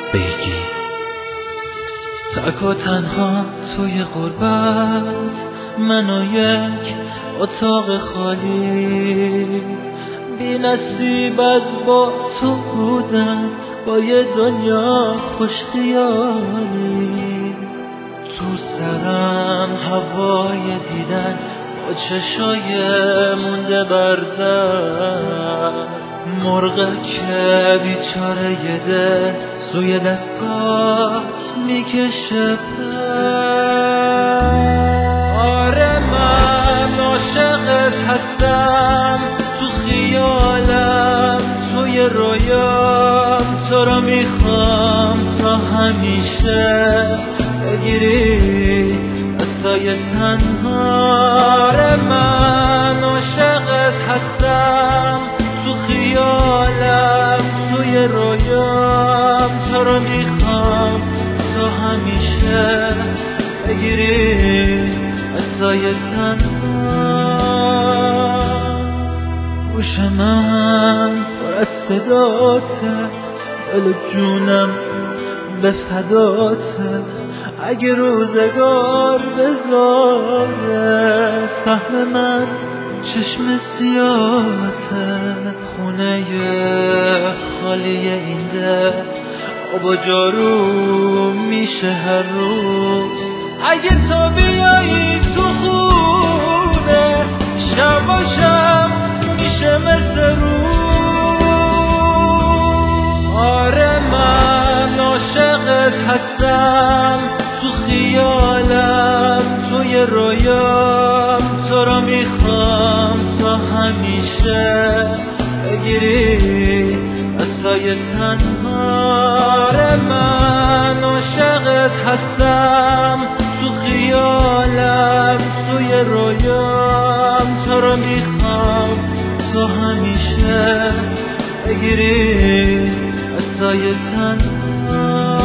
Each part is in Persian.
بگی تک و تنها توی غربت، من و یک اتاق خالی، بی نصیب از با تو بودن، با یه دنیا خوش خیالی. تو سرم هوای دیدن با چشای مونده بردن، مرغک بیچاره یه دل سوی دستات میکشه پر. آره من عاشقت هستم، تو خیالم توی رویام، تو رو میخوام تا همیشه بگیری دستای تنها. آره من عاشقت هستم، تو خیالم توی رویام، تو رو میخوام تا همیشه بگیری دستای تنها. گوش من پر از صداته، دل و جونم به فداته، اگه روزگار بذاره سهم من چشم سیاته. خونه خالی این دل آب و جارو میشه هر روز، اگه تو بیایی تو خونه شباشم میشه مثل روز. آره من عاشقت هستم، تو خیالم توی رویام، تو رو میخوام تا همیشه بگیری دستای تنها. آره من عاشقت هستم، تو خیالم توی رویام، تو رو میخوام تا همیشه بگیری دستای تنها.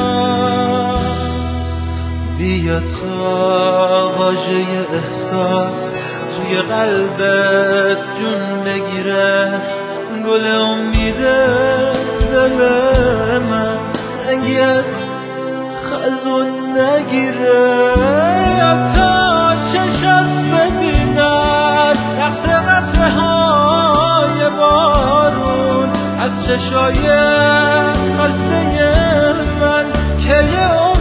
بیا تا واژه احساس توی قلبت جون بگیره، گل امید دل من رنگی از خزون نگیره. یا تا چشات ببیند رقص قطره های بارون از چشای خسته من، که یه